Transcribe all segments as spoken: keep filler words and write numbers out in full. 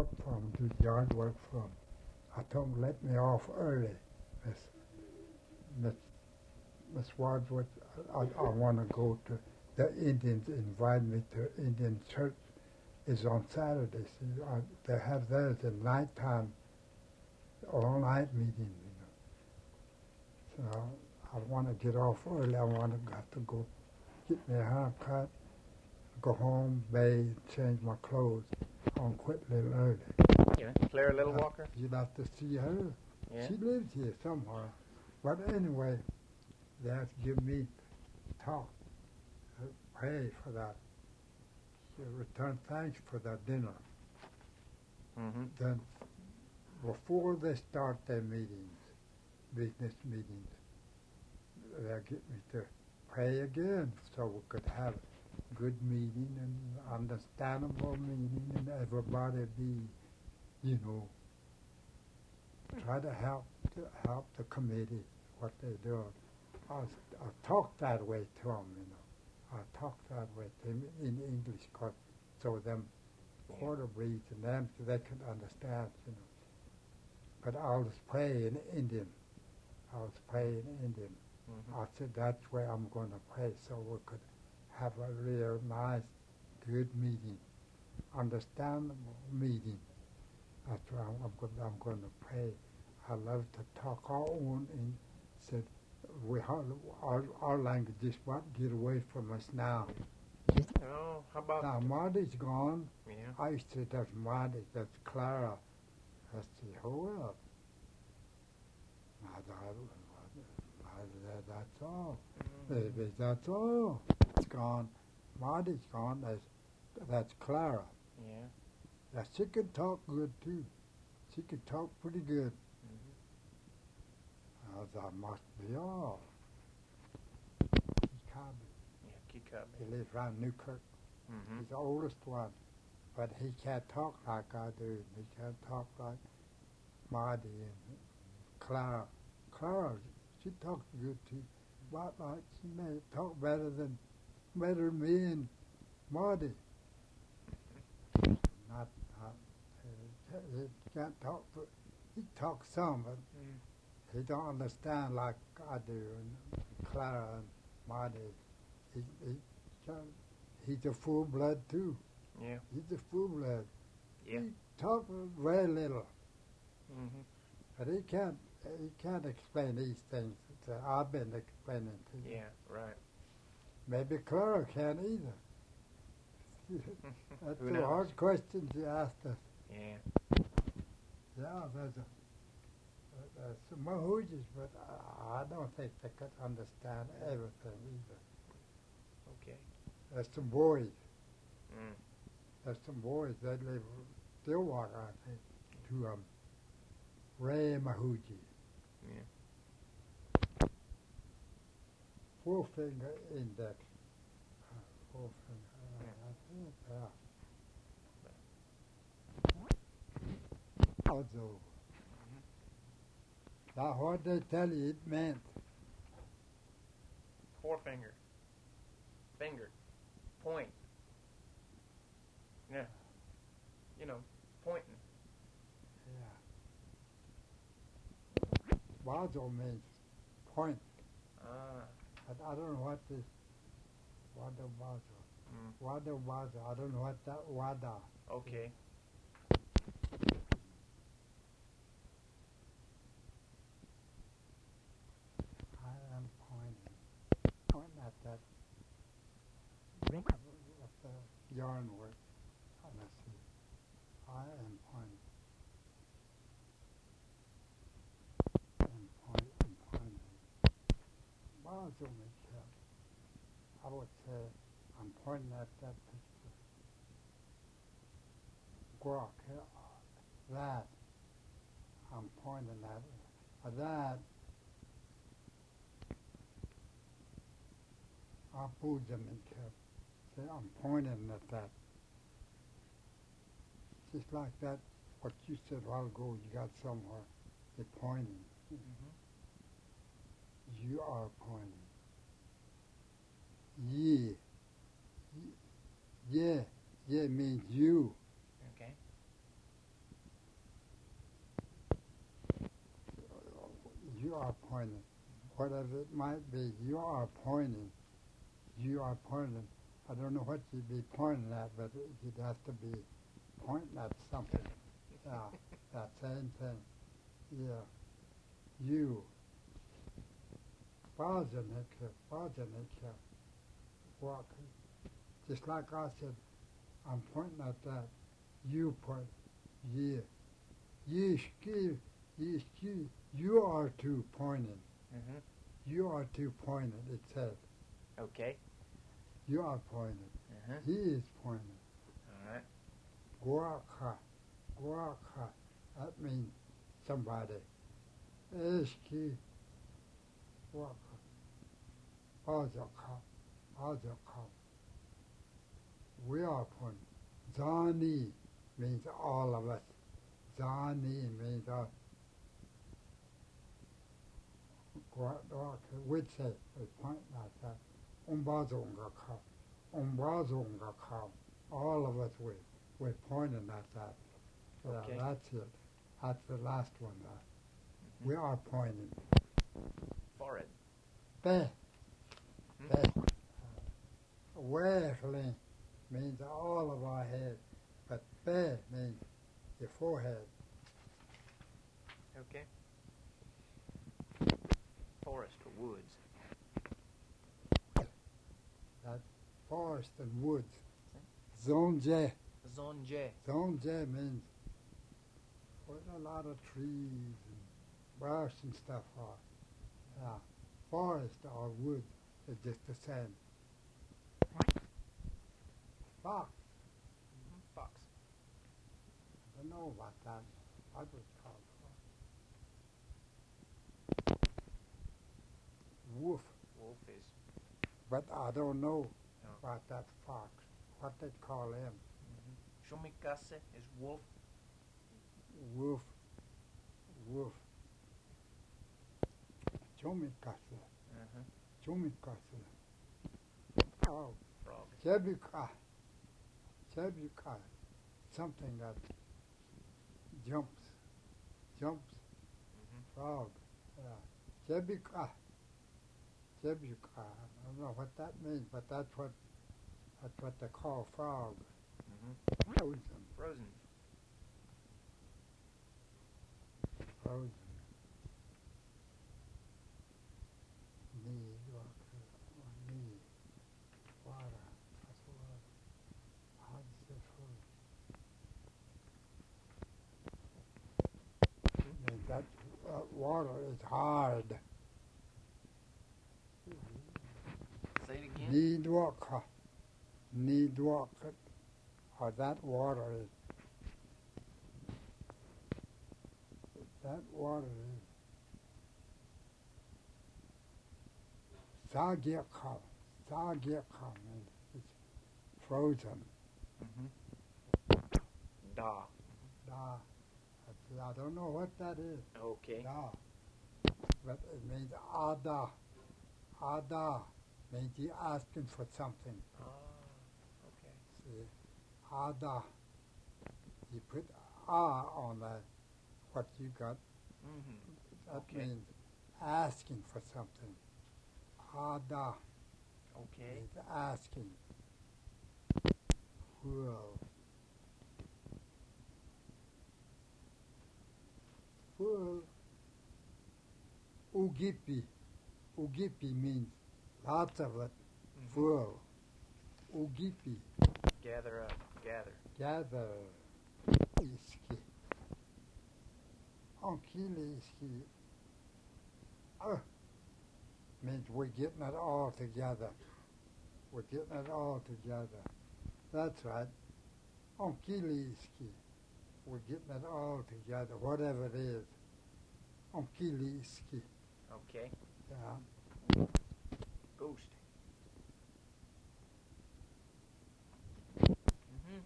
up from, do yard work from. I told him, let me off early, Miss Miss Miss Wadsworth. I, I want to go to, the Indians invited me to Indian church. Is on Saturday. See, I, they have theirs at nighttime, all night meeting, you know. So I, I want to get off early. I want to have to go get me a haircut, go home, bathe, change my clothes. I want to quit a little early. Yeah, Clara Little Walker? You'd have to see her. Yeah. She lives here somewhere. But anyway, they have to give me talk, uh, pay for that. You return thanks for that dinner. Mm-hmm. Then, before they start their meetings, business meetings, they get me to pray again so we could have a good meeting and understandable meeting and everybody be, you know, try to help to help the committee, what they do. I, I talk that way to them, you know. I talk that way to them in English, cause so them quarter breeds and them so they can understand, you know. But I was praying in Indian. I was praying in Indian. Mm-hmm. I said that's where I'm going to pray, so we could have a real nice, good meeting, understandable meeting. That's where I'm, I'm, going, I'm going to pray. I love to talk our own and said, we have, our, our language is what get away from us now. Oh, how about... Now, Marty's gone. Yeah. I used to, that's Marty, that's Clara. That's the who else? I, I, I, that, that's all. Mm-hmm. Baby, that's all. It's gone. Marty's gone. That's, that's Clara. Yeah. Now, she can talk good, too. She can talk pretty good. Mm-hmm. That must be all. Kikabi. Yeah, Kikabi. He lives around Newkirk. Mm-hmm. He's the oldest one. But he can't talk like I do. He can't talk like Marty and Clara. Clara, she talks good too. But like she may talk better than better than me and Marty. Not, not uh, he can't talk, but he talks some, but Mm. he don't understand like I do. And Clara and Marty, he, he can't, he's a full blood too. Yeah. He's a full blood. Yeah. He talks very little, Mm-hmm. but he can't. He can't explain these things that I've been explaining to you. Yeah, right. Maybe Clara can't either. That's Who the knows? hard questions you asked us. Yeah. Yeah, there's a there's some Mahoujas, but I, I don't think they could understand everything either. Okay. There's some boys. Mm. There's some boys that live in Stillwater, I think, two of them. Ray Mahouji. Yeah. Four finger index. Uh, four finger. Uh, I think, yeah. Also, now what they tell you it meant. Forefinger. Finger. Point. Yeah. You know, pointing. Yeah. Wazo means point. Ah. I, I don't know what this Wada Wazo. Mm. Wada Wazo. I don't know what that Wada. Okay. I am pointing. Pointing at that. At the yarn work. Oh, let's see. I am pointing. And point and pointing. Wazo makes sense. I would say I'm pointing at that picture. Guac, that. I'm pointing at it. That. Apujaminka. See, I'm pointing at that. Just like that, what you said a while ago, you got somewhere, you're pointing. Mm-hmm. You are pointing. Ye. Yeah. Yeah means you. Okay. you are pointing. Whatever it might be, you are pointing. You are pointing. I don't know what you'd be pointing at, but it- you'd have to be pointing at something. Yeah, that same thing. Yeah. You. Vajanika, Vajanika. Walk. Just like I said, I'm pointing at that. You point. Yeah. Yishki, yishki. You are two pointing. Mm-hmm. You are two pointing, it says. Okay. You are pointing. Uh-huh. He is pointing. All right. Guaka. Guaka. That means somebody. Ishki. Guaka. Azaka. Azaka. We are pointing. Zani means all of us. Zani means us. Guaka. We'd say, we point like that. Umbazongaka. Umbazongaka. All of us, we, we're pointing at that. Yeah, Okay. that's it. That's the last one. Uh, Mhm. We are pointing. Forehead. Be. Hmm? Be. Wearling means all of our head, but be means your forehead. Okay. Forest or woods. Forest and woods. Zonje. Zonje. Zonje means where a lot of trees and brush and stuff are. Yeah. Forest or woods is just the same. Fox. Mm-hmm. Fox. I don't know about that. I was called fox. Wolf. Wolf is. But I don't know No. about that fox. What they call him. Mm-hmm. Shumikase is wolf. Wolf. Wolf. Chomikase. Uh-huh. Chomikase. Oh, Frog. Chebuka. Chebuka. Something that jumps. Jumps. Mm-hmm. Frog. Yeah. Chebuka. Chebuka. I don't know what that means, but that's what that's what they call frog. Mm-hmm. Frozen. Frozen. Frozen. Knee, water, knee, water, that's water. How does it frozen? And that uh, water is hard. Say it again. Need water. Need water. Or that water is. That water is. Sagyaka. Sagyaka means it's frozen. Mm-hmm. Da. Da. I don't know what that is. Okay. Da. But it means ada. Ada means you're asking for something. Ah. Okay. See, ada. You put ah on that, what you got. Mm-hmm. That Okay. means asking for something. Ada Okay. means asking. Well. Well. Ugipi. Ugipi means lots of it. Mm-hmm. Full. Ugipi. Gather up. Gather. Gather. Iski. Onkili iski. Uh, means we're getting it all together. We're getting it all together. That's right. Onkili iski. We're getting it all together, whatever it is. Onkili iski. Okay. Yeah. Ghost. Mm-hmm.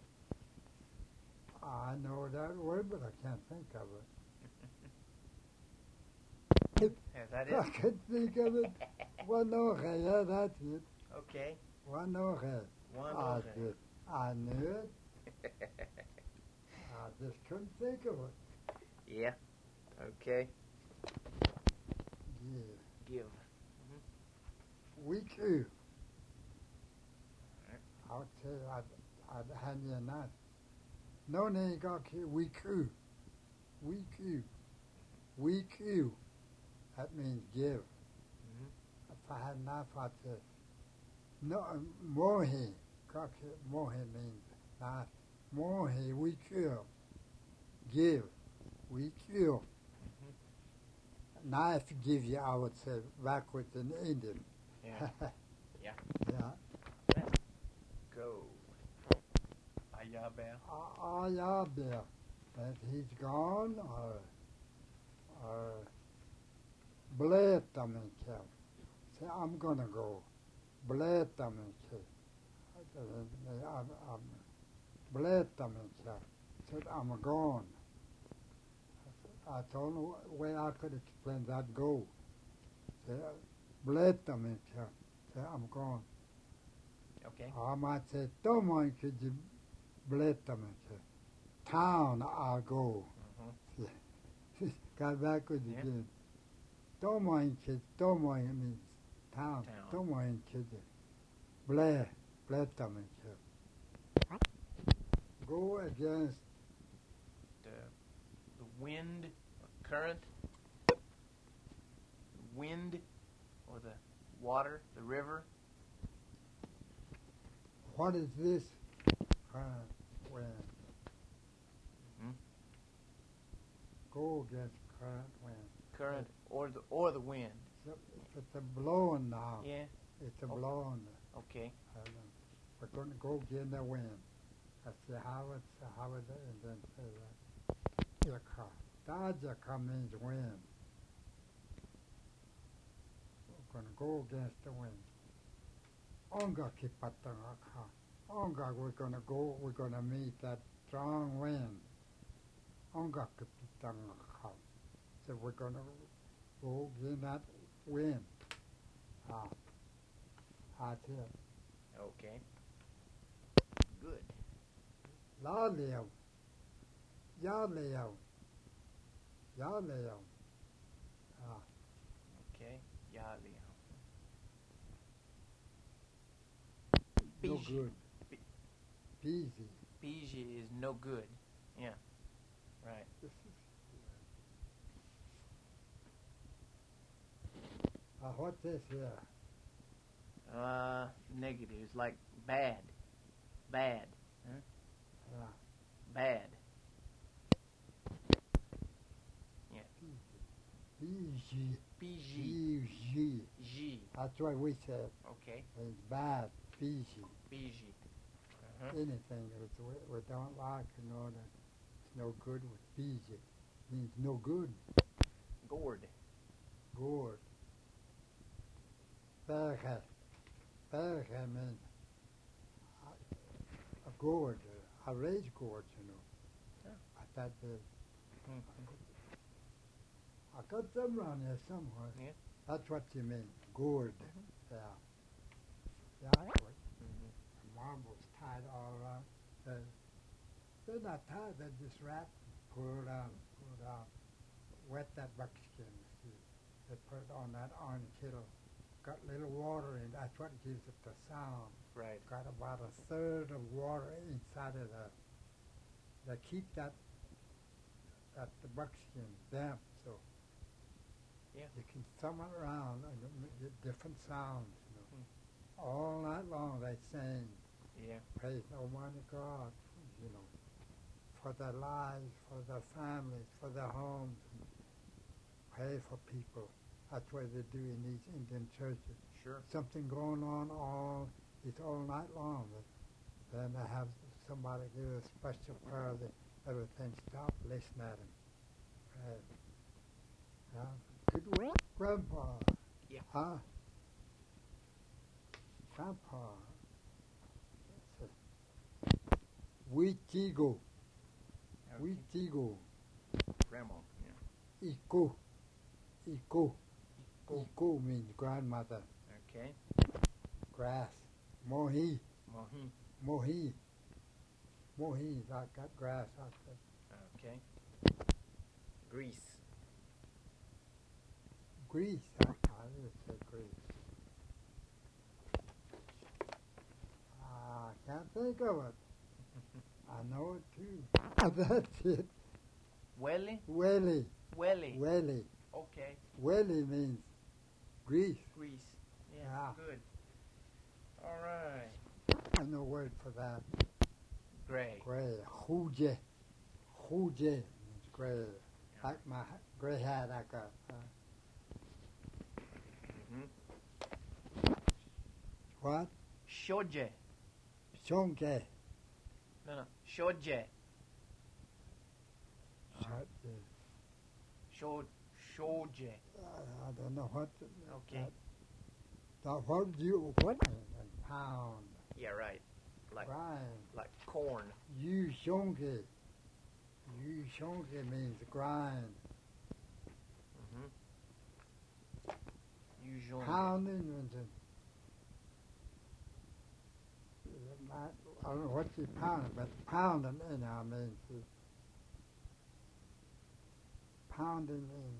I know that word, but I can't think of it. Yeah, that I is. could think of it. Wanoche, yeah, that's it. Okay. Wanoche. One I more. did. I knew it. I just couldn't think of it. Yeah. Okay. Give. Give. Wiku. Alright. I'll tell you, I'd, I'd hand you a knife. No name got here. Wiku. Wiku. Wiku. That means give. Mm-hmm. If I had a knife, I'd say, no, mohi. Got here. Mohi means knife. Mohi, wiku. Give. Wiku. Knife give you, I would say, backwards in Indian. Yeah. Yeah. Yeah. Go. Ayabel. Ah, yeah, there. That he's gone, or, or, bled them in camp. Say, I'm gonna go. Bled them in camp. I'm, I'm, bled them in camp. Said, I'm gone. I told him the way I could explain that go. Say, bled them in camp. Say, I'm gone. Okay. I might say, don't mind, could you bled them in camp. Town, I'll go. Mm-hmm. Got backwards Yeah. again. Don't mind kids, don't mind means town. Town. Don't mind kids. Blair, bled them in camp. Go against The, the wind, or current, wind, or the water, the river. what is this current wind? Mhm. Go against current wind. Current or the or the wind. So if it's a blowing now. Yeah. It's a Oh. blowing. Okay. I don't know. We're going to go against the wind. I say how it's how it and then say that. Yaka. Dajaka means wind. We're going to go against the wind. Onga kipatangaka. Onga, we're going to go, we're going to meet that strong wind. Onga kipatangaka. So we're going to go against that wind. Ah, that's it. Okay. Good. La leo. Ya leo. Ya leo. Ah, Okay. Yali. no Biji. good. Bi- Busy. Biji is no good. Yeah. Right. This is, uh, what's this here? Uh, negatives like bad, bad, huh? Uh, Bad. Busy. Biji. Busy. G. That's what we said. Okay. It's bad. Busy. Biji. Uh-huh. Anything that we, we don't like, you know, that it's no good with busy. Means no good. Gourd. Gourd. Berge. Berge means a, a gourd, a raised gourd, you know. Yeah. I thought that Mm-hmm. I got them around here somewhere. Yeah. That's what you mean, gourd. Mhm. Yeah. Yeah, I know it. Mm-hmm. The marbles tied all around. They're, they're not tied, they're just wrapped, pull it out, pull it out. Wet that buckskin, you see. They put it on that iron kettle. Got a little water in it. That's what gives it the sound. Right. Got about a third of water inside of the. They keep that that the buckskin damp, so Yeah. you can thumb it around and it ma- get different sounds. You know, Hmm. all night long they sing, Yeah. praise Almighty God, you know, for their lives, for their families, for their homes, and pray for people. That's what they do in these Indian churches. Sure. Something going on all it's all night long. But then they have somebody give a special prayer that everything stop, listen at him. Pray. Yeah. Good work, Grandpa. Yeah. Huh? Grandpa. Witigo. Okay. Witigo. Grandma. Yeah. Iko. Iko. Iko. Iko means grandmother. Okay. Grass. Mohi. Mohi. Mohi. Mohi. I got grass out there. Okay. Grease. Greece. Huh? I didn't say Greece. Ah, I can't think of it. I know it too. That's it. Welly? Welly. Welly. Welly. Okay. Welly means Greece. Greece. Yeah, Yeah. good. All right. And the word for that, Gray. gray. Huje. Huje means gray. Like my gray hat I got. Uh, Mm-hmm. what? Shoje. Shonke. No, no. Shoje. Shut the- Sho, shoje. I, I don't know what. the- Okay. That, that what you what? And pound. Yeah, right. Like Grind. like corn. You shonke. You shonke means grind. Mm-hmm. Usually. Pounding means it- it might- I don't know what you pounding, but pounding anyhow means it- pounding means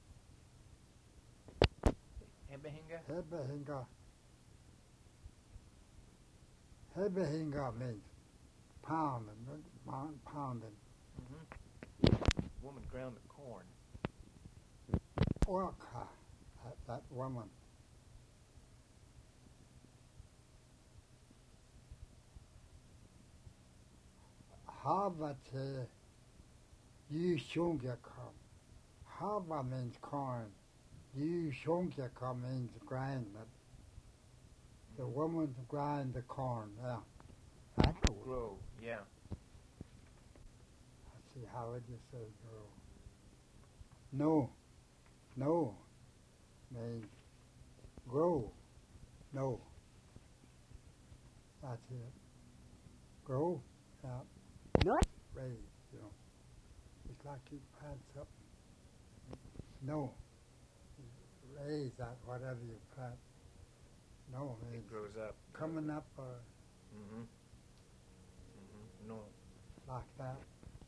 Hebehinga. hebehinga. Hebehinga means pounding, not pounding. Mm-hmm. Woman ground the corn. Orca, that, that woman. Havate, you shungekam. Hava means corn. You shungekam means grind. That the woman grind the corn. Yeah, that's the word. Grow. Yeah. Let's see, how would you say grow? No, no means grow. No. That's it. Grow. Yeah. Not Raise, you know. It's like you plant something. No. Raise that, whatever you plant. No means It grows up. coming up or Mm-hmm. Mm-hmm. No. like that.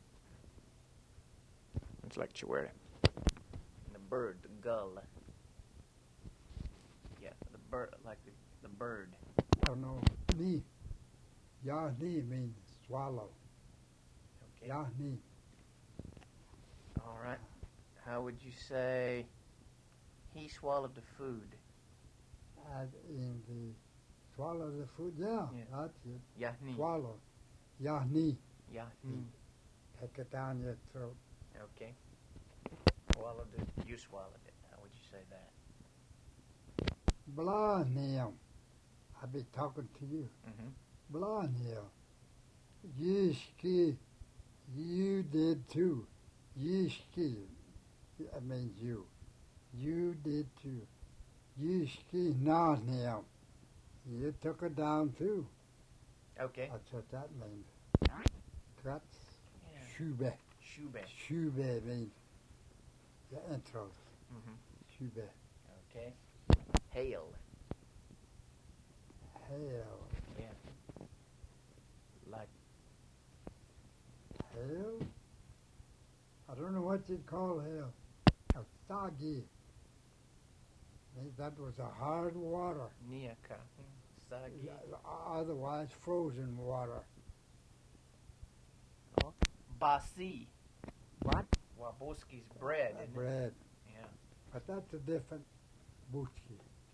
It's like chihuahua. And the bird, the gull. Yeah, the bird, like the, the bird. Oh no, ni. Yahni means swallow. Okay. Yahni. All right. How would you say he swallowed the food? As in the swallow the food. Yeah, Yeah. that's it. Yahni. Swallow. Yahni. Yahni. Take it down your throat. Okay. Swallowed it. You swallowed it. How would you say that? Blah now. I be talking to you. Mm-hmm. Blah now. Yishki. You did too. Yishki. That means you. You did too. Yishki na now. You took it down too. Okay. That's what that means. That's Yeah. shube. Shube. Shube means the intros. Mm-hmm. Shube. Okay. Hail. Hail. Yeah. Like Hail? I don't know what you'd call hail. A soggy. Means that was a hard water. Niaka. Sagi. Yeah, otherwise frozen water. Basi. what? Waboski's bread. Uh, Isn't it? bread. Yeah. But that's a different bushki.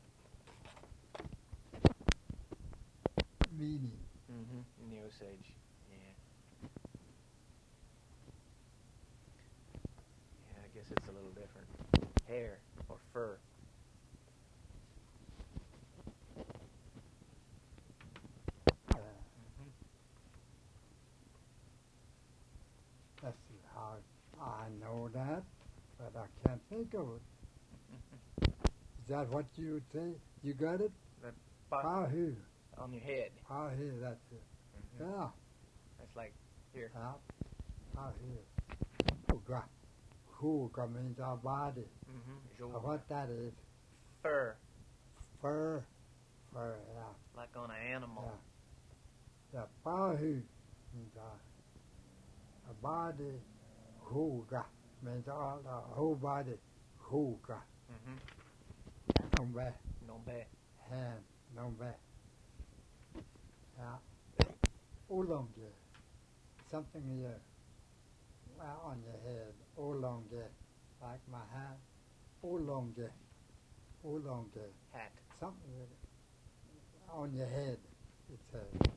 Meaning. Mm-hmm. In the Osage. Yeah. Yeah, I guess it's a little different. Hair or fur. Uh, Mm-hmm. that's how I know that, but I can't think of it. Is that what you would say? You got it? Ba- Pahu. on your head. Pahu, that's it. Mm-hmm. Yeah. That's like here. Yeah. Pahu. Huga. Huga means our body. Mm-hmm. Uh, what that is, Fur. fur. Fur, yeah. Like on an animal. Yeah. The pahu means our, our body. Huga means all the whole body. Huga. Mm-hmm. on back, No bad. hand, no back. Yeah. Oolonge, something here, well, on your head, oolonge, like my hand, oolonge, oolonge, Hat. something with it, on your head, it says.